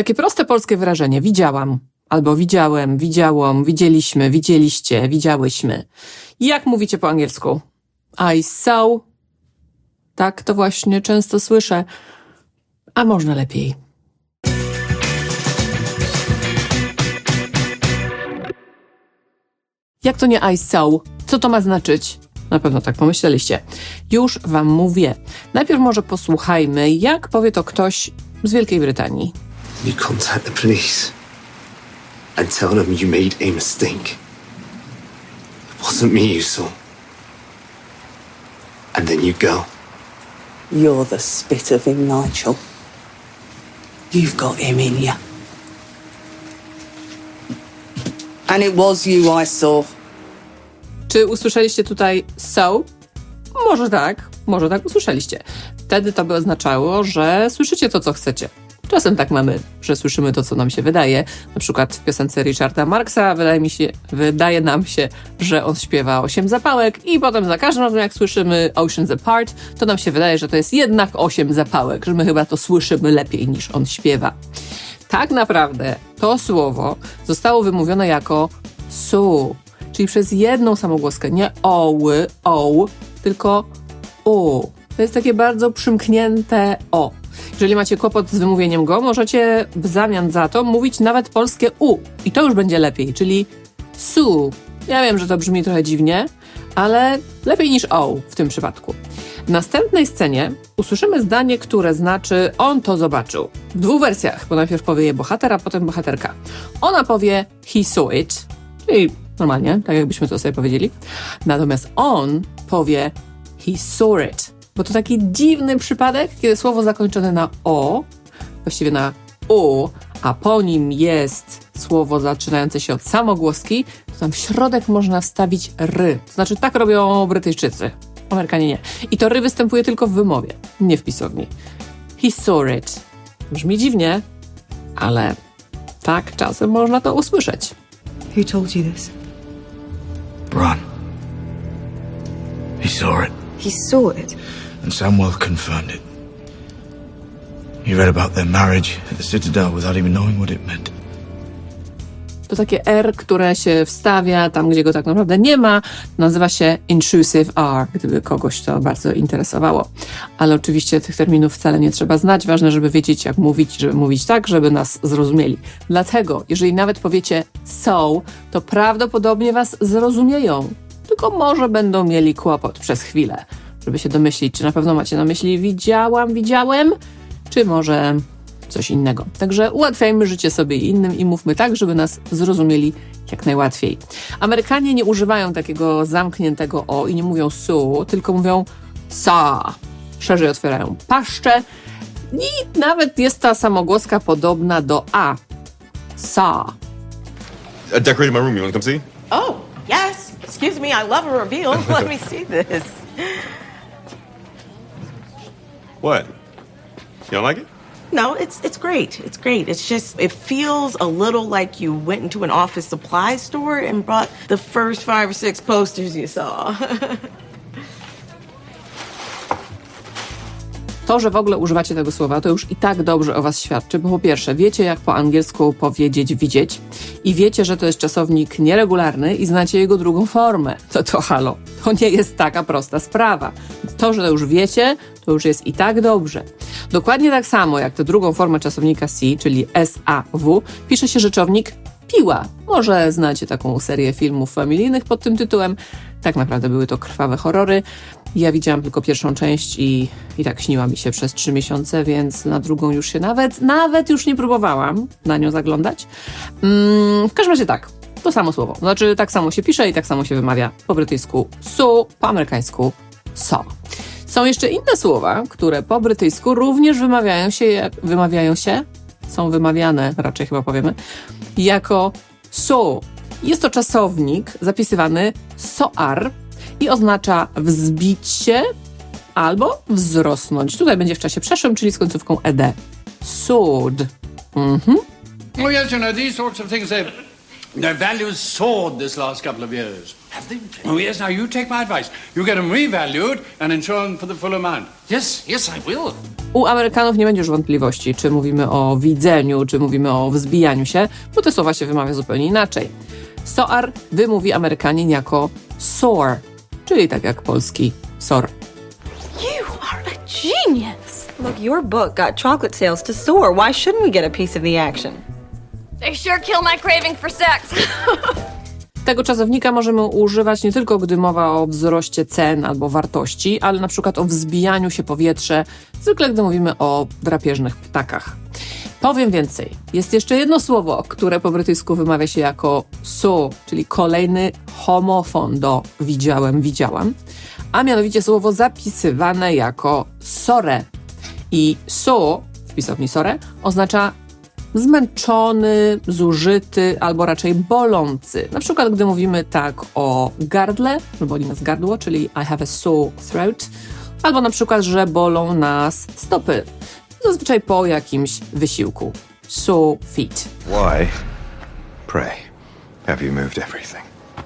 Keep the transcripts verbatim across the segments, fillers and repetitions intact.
Takie proste polskie wyrażenie. Widziałam. Albo widziałem, widziałam, widzieliśmy, widzieliście, widziałyśmy. Jak mówicie po angielsku? I saw. Tak, to właśnie często słyszę. A można lepiej. Jak to nie I saw? Co to ma znaczyć? Na pewno tak pomyśleliście. Już wam mówię. Najpierw może posłuchajmy, jak powie to ktoś z Wielkiej Brytanii. You contact the police and tell them you made a mistake. It wasn't me you saw. And then you go. You're the spit of him, Nigel. You've got him in you. And it was you I saw. Czy usłyszeliście tutaj saw? Może tak, może tak usłyszeliście. Wtedy to by oznaczało, że słyszycie to, co chcecie. Czasem tak mamy, że słyszymy to, co nam się wydaje. Na przykład w piosence Richarda Marxa wydaje mi się, wydaje nam się, że on śpiewa osiem zapałek i potem za każdym razem, jak słyszymy Oceans Apart, to nam się wydaje, że to jest jednak osiem zapałek, że my chyba to słyszymy lepiej niż on śpiewa. Tak naprawdę to słowo zostało wymówione jako su, czyli przez jedną samogłoskę, nie oły, oł, tylko u. To jest takie bardzo przymknięte o. Jeżeli macie kłopot z wymówieniem go, możecie w zamian za to mówić nawet polskie u. I to już będzie lepiej, czyli su. Ja wiem, że to brzmi trochę dziwnie, ale lepiej niż o w tym przypadku. W następnej scenie usłyszymy zdanie, które znaczy on to zobaczył. W dwóch wersjach, bo najpierw powie je bohater, a potem bohaterka. Ona powie he saw it, czyli normalnie, tak jakbyśmy to sobie powiedzieli. Natomiast on powie he saw it. Bo to taki dziwny przypadek, kiedy słowo zakończone na o, właściwie na u, a po nim jest słowo zaczynające się od samogłoski, to tam w środek można wstawić ry. To znaczy tak robią Brytyjczycy, Amerykanie nie. I to ry występuje tylko w wymowie, nie w pisowni. He saw it. Brzmi dziwnie, ale tak czasem można to usłyszeć. Who told you this? Bron. He saw it. He saw it. And Samuel confirmed it. He read about their marriage at the Citadel without even knowing what it meant. To takie R, które się wstawia tam, gdzie go tak naprawdę nie ma, nazywa się intrusive R, gdyby kogoś to bardzo interesowało. Ale oczywiście tych terminów wcale nie trzeba znać. Ważne, żeby wiedzieć, jak mówić, żeby mówić tak, żeby nas zrozumieli. Dlatego, jeżeli nawet powiecie so, to prawdopodobnie was zrozumieją. Tylko może będą mieli kłopot przez chwilę, żeby się domyślić, czy na pewno macie na myśli widziałam, widziałem, czy może coś innego. Także ułatwiajmy życie sobie i innym i mówmy tak, żeby nas zrozumieli jak najłatwiej. Amerykanie nie używają takiego zamkniętego o i nie mówią su, tylko mówią sa. Szerzej otwierają paszczę i nawet jest ta samogłoska podobna do a. Sa. I decorated my room. You want to come see? Oh, yes. Excuse me, I love a reveal. Let me see this. What? You don't like it? No, it's it's great. It's great. It's just, it feels a little like you went into an office supply store and brought the first five or six posters you saw. To, że w ogóle używacie tego słowa, to już i tak dobrze o was świadczy, bo po pierwsze, wiecie, jak po angielsku powiedzieć widzieć i wiecie, że to jest czasownik nieregularny i znacie jego drugą formę. To to halo, to nie jest taka prosta sprawa. To, że to już wiecie, to już jest i tak dobrze. Dokładnie tak samo jak tę drugą formę czasownika see, czyli S A W, pisze się rzeczownik piła. Może znacie taką serię filmów familijnych pod tym tytułem. Tak naprawdę były to krwawe horrory. Ja widziałam tylko pierwszą część i, i tak śniła mi się przez trzy miesiące, więc na drugą już się nawet, nawet już nie próbowałam na nią zaglądać. Mm, w każdym razie tak, to samo słowo. Znaczy tak samo się pisze i tak samo się wymawia po brytyjsku su, po amerykańsku so. Są jeszcze inne słowa, które po brytyjsku również wymawiają się, wymawiają się, są wymawiane, raczej chyba powiemy, jako so. Jest to czasownik zapisywany soar i oznacza wzbić się albo wzrosnąć. Tutaj będzie w czasie przeszłym, czyli z końcówką ed. Soared. Mhm. Oh yes, you know, these sorts of things, their, their values soared this last couple of years. Oh, yes, now you take my advice. You get them revalued and insured for the full amount. Yes, yes, I will. U Amerykanów nie będzie już wątpliwości, czy mówimy o widzeniu, czy mówimy o wzbijaniu się, bo te słowa się wymawia zupełnie inaczej. Soar wymówi Amerykanin jako soar, czyli tak jak polski sor. You are a genius. Look, your book got chocolate sales to soar. Why shouldn't we get a piece of the action? They sure kill my craving for sex. Tego czasownika możemy używać nie tylko, gdy mowa o wzroście cen albo wartości, ale na przykład o wzbijaniu się powietrze, zwykle gdy mówimy o drapieżnych ptakach. Powiem więcej. Jest jeszcze jedno słowo, które po brytyjsku wymawia się jako saw, czyli kolejny homofon do widziałem, widziałam, a mianowicie słowo zapisywane jako sore. I saw w pisowni sore oznacza zmęczony, zużyty albo raczej bolący. Na przykład, gdy mówimy tak o gardle, że boli nas gardło, czyli I have a sore throat, albo na przykład, że bolą nas stopy. Zazwyczaj po jakimś wysiłku. Sore feet. Why, pray, have you moved everything?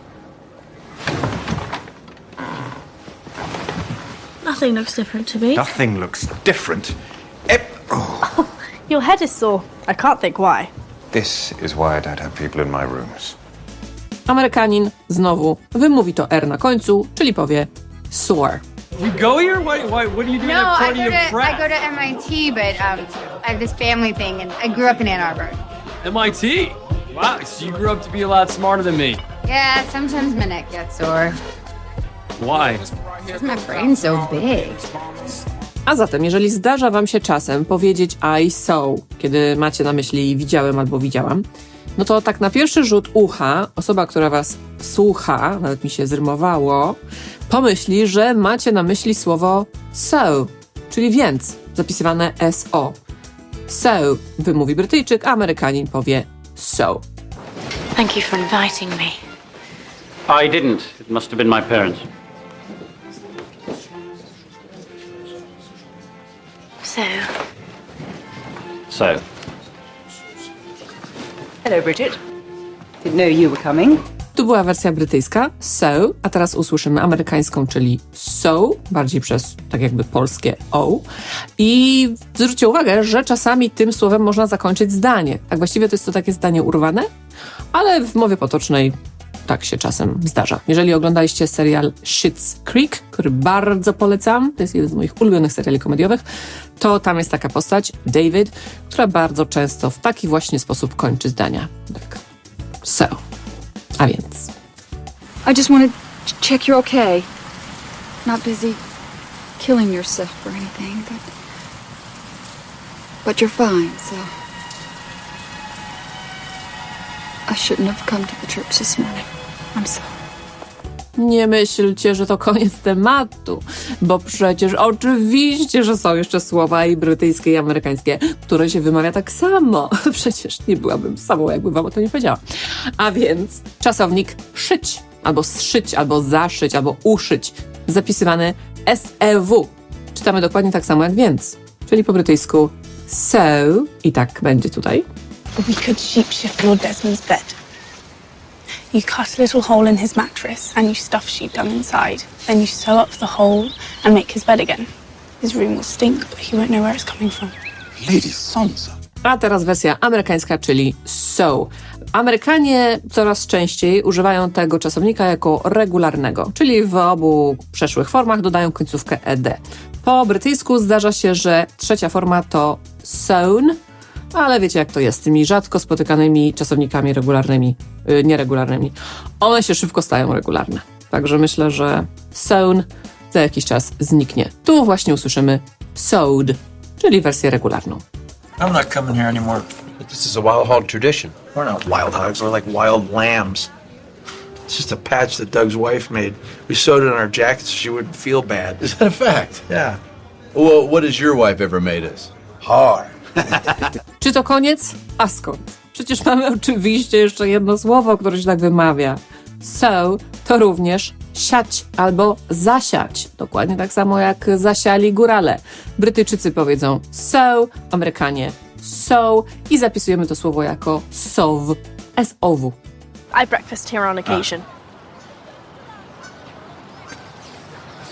Nothing looks different to me. Nothing looks different. Ep- oh. Your head is sore. I can't think why. This is why I don't have people in my rooms. Amerykanin znowu wymówi to R na końcu, czyli powie sore. You go here? Why, why, what are you doing no, at I party go of to frat? I go to M I T, but um, I have this family thing, and I grew up in Ann Arbor. M I T? Wow, so you grew up to be a lot smarter than me. Yeah, sometimes my neck gets sore. Why? Because my brain's so big. A zatem, jeżeli zdarza wam się czasem powiedzieć I saw, kiedy macie na myśli widziałem albo widziałam, no to tak na pierwszy rzut ucha osoba, która was słucha, nawet mi się zrymowało, pomyśli, że macie na myśli słowo so, czyli więc, zapisywane S O. So wymówi Brytyjczyk, a Amerykanin powie so. Thank you for inviting me. I didn't. It must have been my parents. So. So. Hello, Bridget. Didn't know you were coming. Tu była wersja brytyjska, so, a teraz usłyszymy amerykańską, czyli so, bardziej przez tak jakby polskie o. I zwróćcie uwagę, że czasami tym słowem można zakończyć zdanie. Tak właściwie to jest to takie zdanie urwane, ale w mowie potocznej tak się czasem zdarza. Jeżeli oglądaliście serial Schitt's Creek, który bardzo polecam, to jest jeden z moich ulubionych seriali komediowych, to tam jest taka postać, David, która bardzo często w taki właśnie sposób kończy zdania. Tak. So. A więc. I just wanted to check you're okay. Not busy killing yourself or anything, but but you're fine, so I shouldn't have come to the church this morning. I'm sorry. Nie myślcie, że to koniec tematu, bo przecież oczywiście, że są jeszcze słowa i brytyjskie, i amerykańskie, które się wymawia tak samo. Przecież nie byłabym samą, jakby wam o to nie powiedziała. A więc czasownik szyć, albo zszyć, albo zaszyć, albo uszyć, zapisywany S E W. Czytamy dokładnie tak samo jak więc, czyli po brytyjsku so, i tak będzie tutaj. We could shapeshift Lord Desmond's bed. You cut a little hole in his mattress and you stuff sheep dung inside. Then you sew up the hole and make his bed again. His room will stink, but he won't know where it's coming from. Lady Sansa. A teraz wersja amerykańska, czyli so. Amerykanie coraz częściej używają tego czasownika jako regularnego, czyli w obu przeszłych formach dodają końcówkę ed. Po brytyjsku zdarza się, że trzecia forma to sewn, ale wiecie jak to jest z tymi rzadko spotykanymi czasownikami regularnymi, yy, nieregularnymi. One się szybko stają regularne. Także myślę, że sewn za jakiś czas zniknie. Tu właśnie usłyszymy sewed, czyli wersję regularną. I'm not coming here anymore. But this is a wild hog tradition. We're not wild hogs, we're like wild lambs. It's just a patch that Doug's wife made. We sewed it on our jackets so she wouldn't feel bad. Is that a fact? Yeah. Well, what has your wife ever made us? Hard. Czy to koniec? A skąd? Przecież mamy oczywiście jeszcze jedno słowo, które się tak wymawia. So to również siać albo zasiać. Dokładnie tak samo jak zasiali górale. Brytyjczycy powiedzą sow, Amerykanie sow i zapisujemy to słowo jako sow. S O W. I breakfast here on occasion.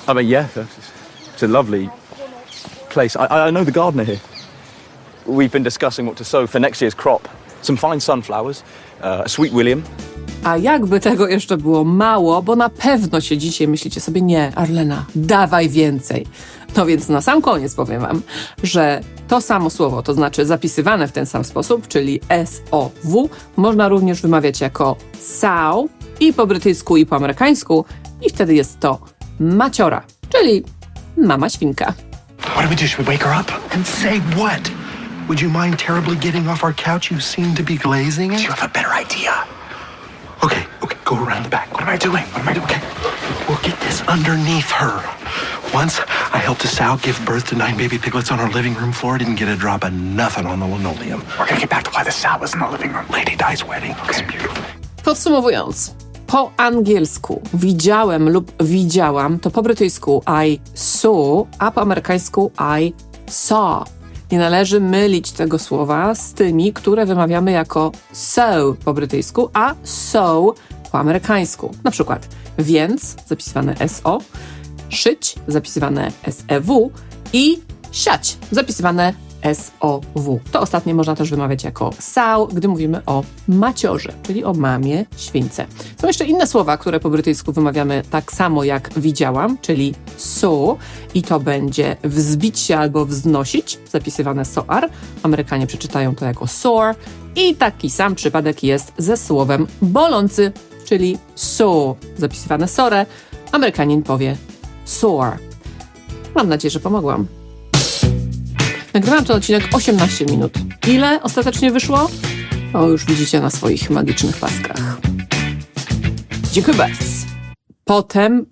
I mean, yeah, it's a lovely place. I, I know the gardener here. We've been discussing what to sow for next year's crop. Some fine sunflowers, uh, a sweet William. A jakby tego jeszcze było mało, bo na pewno siedzicie i myślicie sobie, nie, Arlena, dawaj więcej. No więc na sam koniec powiem wam, że to samo słowo, to znaczy zapisywane w ten sam sposób, czyli S O W, można również wymawiać jako sow i po brytyjsku, i po amerykańsku, i wtedy jest to maciora, czyli mama świnka. What do we do? Should we wake her up? And say what? Would you mind terribly getting off our couch? You seem to be glazing it. Do you have a better idea? Okay, okay, go around the back. What am I doing? What am I doing? Okay, we'll get this underneath her. Once I helped a sow give birth to nine baby piglets on our living room floor. Didn't get a drop of nothing on the linoleum. We're gonna get back to why the sow was in the living room. Lady Di's wedding. Okay. Podsumowując, po angielsku widziałem lub widziałam, to po brytyjsku I saw, a po amerykańsku I saw. Nie należy mylić tego słowa z tymi, które wymawiamy jako so po brytyjsku, a so po amerykańsku. Na przykład więc, zapisywane S O, szyć, zapisywane S E W i siać, zapisywane S O W. To ostatnie można też wymawiać jako sow, gdy mówimy o maciorze, czyli o mamie śwince. Są jeszcze inne słowa, które po brytyjsku wymawiamy tak samo jak widziałam, czyli saw i to będzie wzbić się albo wznosić, zapisywane soar. Amerykanie przeczytają to jako soar i taki sam przypadek jest ze słowem bolący, czyli sore, zapisywane sore. Amerykanin powie sore. Mam nadzieję, że pomogłam. Nagrywam ten odcinek osiemnaście minut. Ile ostatecznie wyszło? O, już widzicie na swoich magicznych paskach. Dziękuję bardzo. Potem...